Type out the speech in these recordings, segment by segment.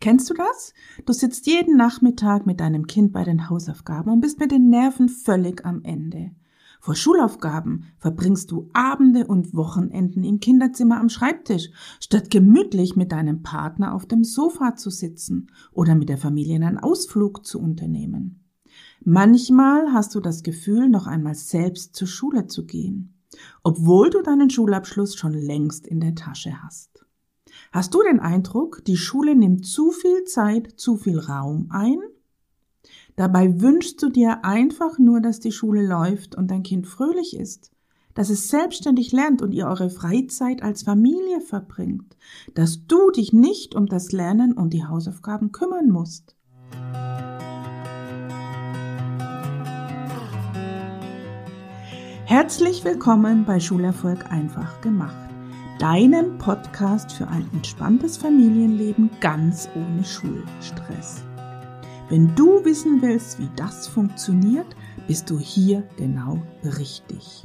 Kennst du das? Du sitzt jeden Nachmittag mit deinem Kind bei den Hausaufgaben und bist mit den Nerven völlig am Ende. Vor Schulaufgaben verbringst du Abende und Wochenenden im Kinderzimmer am Schreibtisch, statt gemütlich mit deinem Partner auf dem Sofa zu sitzen oder mit der Familie einen Ausflug zu unternehmen. Manchmal hast du das Gefühl, noch einmal selbst zur Schule zu gehen, obwohl du deinen Schulabschluss schon längst in der Tasche hast. Hast du den Eindruck, die Schule nimmt zu viel Zeit, zu viel Raum ein? Dabei wünschst du dir einfach nur, dass die Schule läuft und dein Kind fröhlich ist, dass es selbstständig lernt und ihr eure Freizeit als Familie verbringt, dass du dich nicht um das Lernen und die Hausaufgaben kümmern musst. Herzlich willkommen bei Schulerfolg einfach gemacht, deinem Podcast für ein entspanntes Familienleben ganz ohne Schulstress. Wenn du wissen willst, wie das funktioniert, bist du hier genau richtig.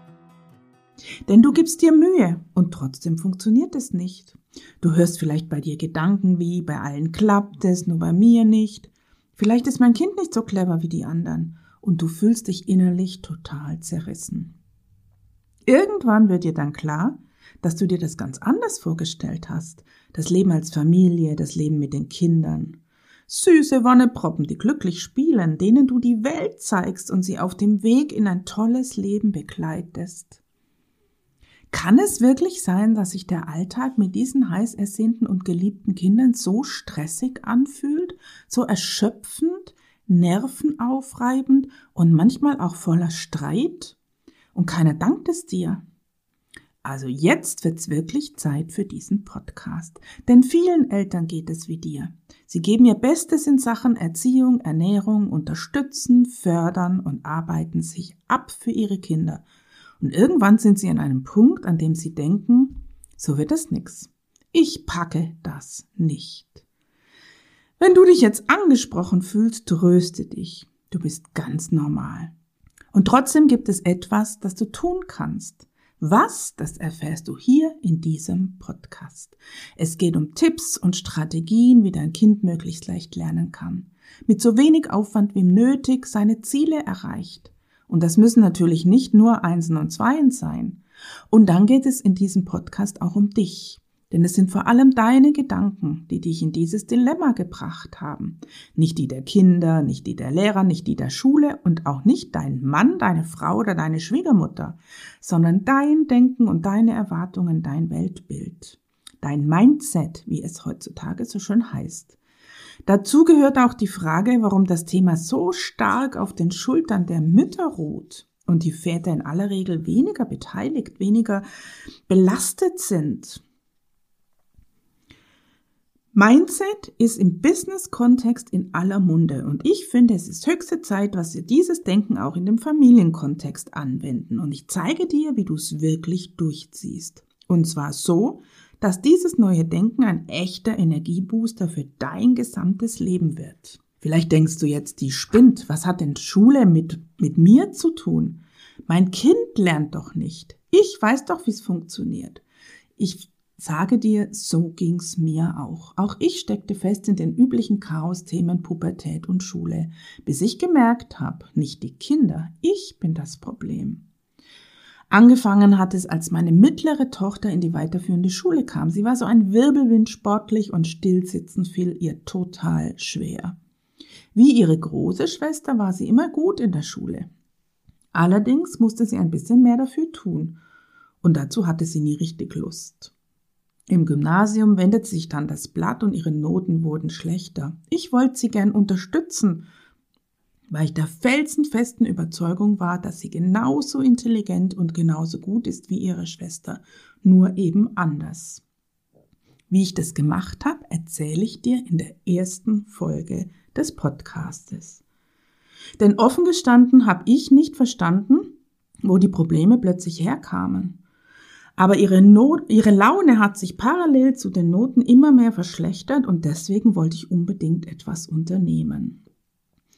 Denn du gibst dir Mühe und trotzdem funktioniert es nicht. Du hörst vielleicht bei dir Gedanken wie, bei allen klappt es, nur bei mir nicht. Vielleicht ist mein Kind nicht so clever wie die anderen und du fühlst dich innerlich total zerrissen. Irgendwann wird dir dann klar, dass du dir das ganz anders vorgestellt hast. Das Leben als Familie, das Leben mit den Kindern. Süße Wonneproppen, die glücklich spielen, denen du die Welt zeigst und sie auf dem Weg in ein tolles Leben begleitest. Kann es wirklich sein, dass sich der Alltag mit diesen heiß ersehnten und geliebten Kindern so stressig anfühlt, so erschöpfend, nervenaufreibend und manchmal auch voller Streit? Und keiner dankt es dir. Also jetzt wird's wirklich Zeit für diesen Podcast, denn vielen Eltern geht es wie dir. Sie geben ihr Bestes in Sachen Erziehung, Ernährung, unterstützen, fördern und arbeiten sich ab für ihre Kinder. Und irgendwann sind sie an einem Punkt, an dem sie denken, so wird es nix. Ich packe das nicht. Wenn du dich jetzt angesprochen fühlst, tröste dich. Du bist ganz normal. Und trotzdem gibt es etwas, das du tun kannst. Was, das erfährst du hier in diesem Podcast. Es geht um Tipps und Strategien, wie dein Kind möglichst leicht lernen kann. Mit so wenig Aufwand wie nötig seine Ziele erreicht. Und das müssen natürlich nicht nur Einsen und Zweien sein. Und dann geht es in diesem Podcast auch um dich. Denn es sind vor allem deine Gedanken, die dich in dieses Dilemma gebracht haben. Nicht die der Kinder, nicht die der Lehrer, nicht die der Schule und auch nicht dein Mann, deine Frau oder deine Schwiegermutter, sondern dein Denken und deine Erwartungen, dein Weltbild, dein Mindset, wie es heutzutage so schön heißt. Dazu gehört auch die Frage, warum das Thema so stark auf den Schultern der Mütter ruht und die Väter in aller Regel weniger beteiligt, weniger belastet sind. Mindset ist im Business-Kontext in aller Munde und ich finde, es ist höchste Zeit, dass wir dieses Denken auch in dem Familienkontext anwenden und ich zeige dir, wie du es wirklich durchziehst. Und zwar so, dass dieses neue Denken ein echter Energiebooster für dein gesamtes Leben wird. Vielleicht denkst du jetzt, die spinnt, was hat denn Schule mit mir zu tun? Mein Kind lernt doch nicht. Ich weiß doch, wie es funktioniert. Ich sage dir, so ging's mir auch. Auch ich steckte fest in den üblichen Chaos-Themen Pubertät und Schule, bis ich gemerkt habe, nicht die Kinder, ich bin das Problem. Angefangen hat es, als meine mittlere Tochter in die weiterführende Schule kam. Sie war so ein Wirbelwind, sportlich und stillsitzen fiel ihr total schwer. Wie ihre große Schwester war sie immer gut in der Schule. Allerdings musste sie ein bisschen mehr dafür tun und dazu hatte sie nie richtig Lust. Im Gymnasium wendete sich dann das Blatt und ihre Noten wurden schlechter. Ich wollte sie gern unterstützen, weil ich der felsenfesten Überzeugung war, dass sie genauso intelligent und genauso gut ist wie ihre Schwester, nur eben anders. Wie ich das gemacht habe, erzähle ich dir in der ersten Folge des Podcastes. Denn offen gestanden habe ich nicht verstanden, wo die Probleme plötzlich herkamen. Aber ihre Laune hat sich parallel zu den Noten immer mehr verschlechtert und deswegen wollte ich unbedingt etwas unternehmen.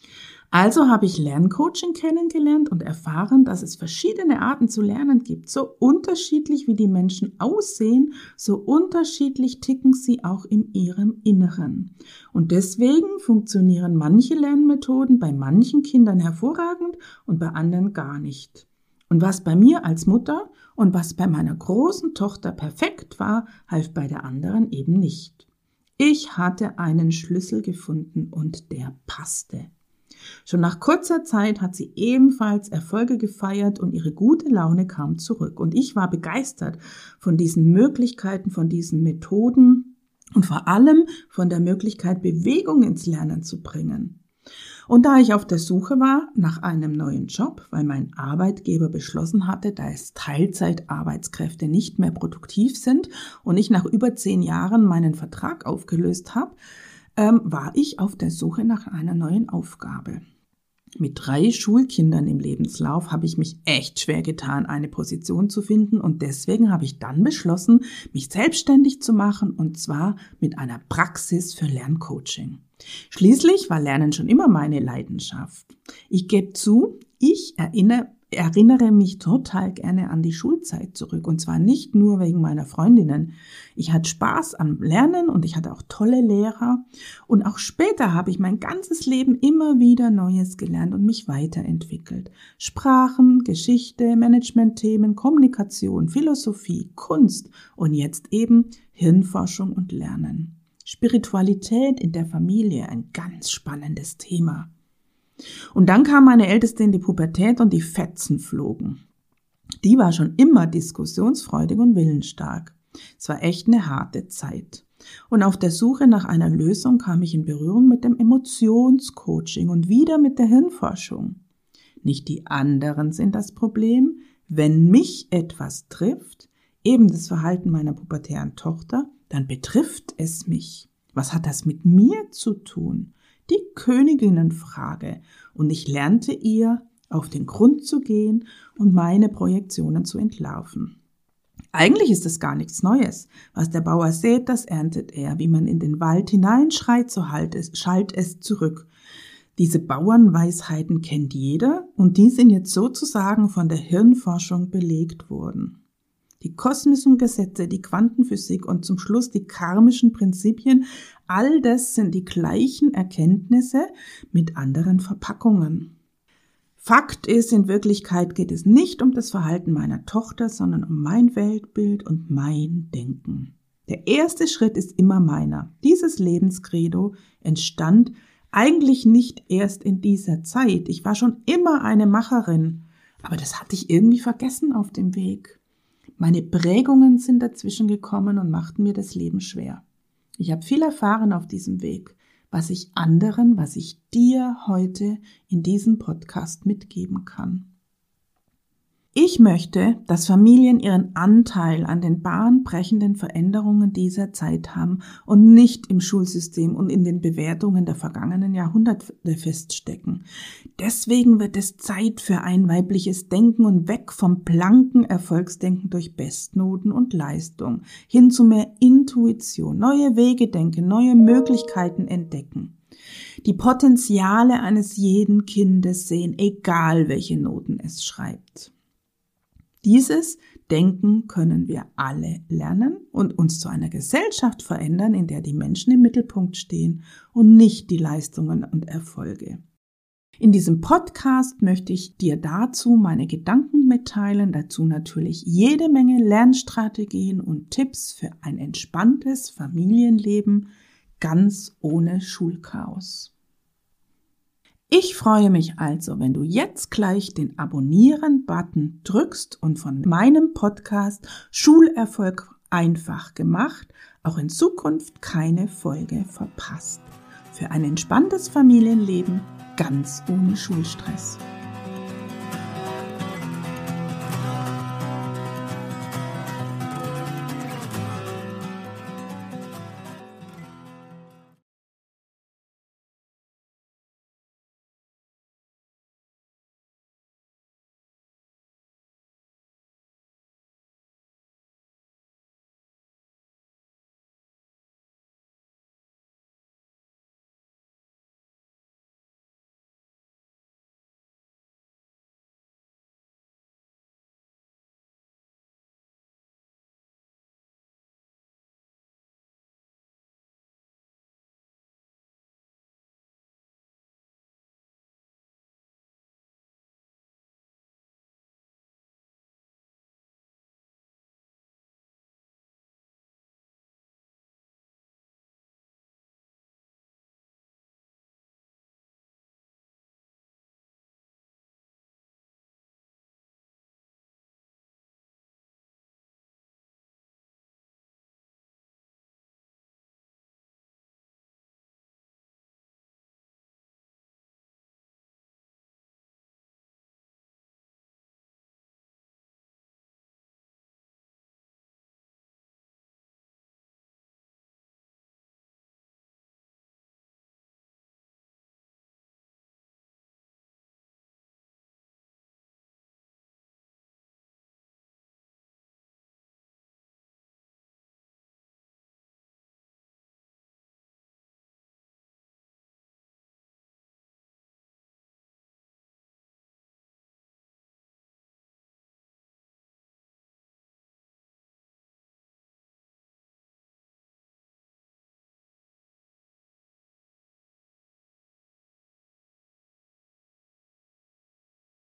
Also habe ich Lerncoaching kennengelernt und erfahren, dass es verschiedene Arten zu lernen gibt. So unterschiedlich wie die Menschen aussehen, so unterschiedlich ticken sie auch in ihrem Inneren. Und deswegen funktionieren manche Lernmethoden bei manchen Kindern hervorragend und bei anderen gar nicht. Und was bei mir als Mutter und was bei meiner großen Tochter perfekt war, half bei der anderen eben nicht. Ich hatte einen Schlüssel gefunden und der passte. Schon nach kurzer Zeit hat sie ebenfalls Erfolge gefeiert und ihre gute Laune kam zurück. Und ich war begeistert von diesen Möglichkeiten, von diesen Methoden und vor allem von der Möglichkeit, Bewegung ins Lernen zu bringen. Und da ich auf der Suche war nach einem neuen Job, weil mein Arbeitgeber beschlossen hatte, dass Teilzeitarbeitskräfte nicht mehr produktiv sind und ich nach über 10 Jahren meinen Vertrag aufgelöst habe, war ich auf der Suche nach einer neuen Aufgabe. Mit 3 Schulkindern im Lebenslauf habe ich mich echt schwer getan, eine Position zu finden und deswegen habe ich dann beschlossen, mich selbstständig zu machen und zwar mit einer Praxis für Lerncoaching. Schließlich war Lernen schon immer meine Leidenschaft. Ich gebe zu, ich erinnere mich total gerne an die Schulzeit zurück und zwar nicht nur wegen meiner Freundinnen. Ich hatte Spaß am Lernen und ich hatte auch tolle Lehrer und auch später habe ich mein ganzes Leben immer wieder Neues gelernt und mich weiterentwickelt. Sprachen, Geschichte, Managementthemen, Kommunikation, Philosophie, Kunst und jetzt eben Hirnforschung und Lernen. Spiritualität in der Familie, ein ganz spannendes Thema. Und dann kam meine Älteste in die Pubertät und die Fetzen flogen. Die war schon immer diskussionsfreudig und willensstark. Es war echt eine harte Zeit. Und auf der Suche nach einer Lösung kam ich in Berührung mit dem Emotionscoaching und wieder mit der Hirnforschung. Nicht die anderen sind das Problem. Wenn mich etwas trifft, eben das Verhalten meiner pubertären Tochter, dann betrifft es mich. Was hat das mit mir zu tun? Die Königinnenfrage. Und ich lernte ihr, auf den Grund zu gehen und meine Projektionen zu entlarven. Eigentlich ist es gar nichts Neues. Was der Bauer sät, das erntet er. Wie man in den Wald hineinschreit, so schallt es zurück. Diese Bauernweisheiten kennt jeder und die sind jetzt sozusagen von der Hirnforschung belegt worden. Die kosmischen Gesetze, die Quantenphysik und zum Schluss die karmischen Prinzipien, all das sind die gleichen Erkenntnisse mit anderen Verpackungen. Fakt ist, in Wirklichkeit geht es nicht um das Verhalten meiner Tochter, sondern um mein Weltbild und mein Denken. Der erste Schritt ist immer meiner. Dieses Lebenskredo entstand eigentlich nicht erst in dieser Zeit. Ich war schon immer eine Macherin, aber das hatte ich irgendwie vergessen auf dem Weg. Meine Prägungen sind dazwischen gekommen und machten mir das Leben schwer. Ich habe viel erfahren auf diesem Weg, was ich dir heute in diesem Podcast mitgeben kann. Ich möchte, dass Familien ihren Anteil an den bahnbrechenden Veränderungen dieser Zeit haben und nicht im Schulsystem und in den Bewertungen der vergangenen Jahrhunderte feststecken. Deswegen wird es Zeit für ein weibliches Denken und weg vom blanken Erfolgsdenken durch Bestnoten und Leistung hin zu mehr Intuition, neue Wege denken, neue Möglichkeiten entdecken. Die Potenziale eines jeden Kindes sehen, egal welche Noten es schreibt. Dieses Denken können wir alle lernen und uns zu einer Gesellschaft verändern, in der die Menschen im Mittelpunkt stehen und nicht die Leistungen und Erfolge. In diesem Podcast möchte ich dir dazu meine Gedanken mitteilen, dazu natürlich jede Menge Lernstrategien und Tipps für ein entspanntes Familienleben, ganz ohne Schulchaos. Ich freue mich also, wenn du jetzt gleich den Abonnieren-Button drückst und von meinem Podcast Schulerfolg einfach gemacht auch in Zukunft keine Folge verpasst. Für ein entspanntes Familienleben ganz ohne Schulstress.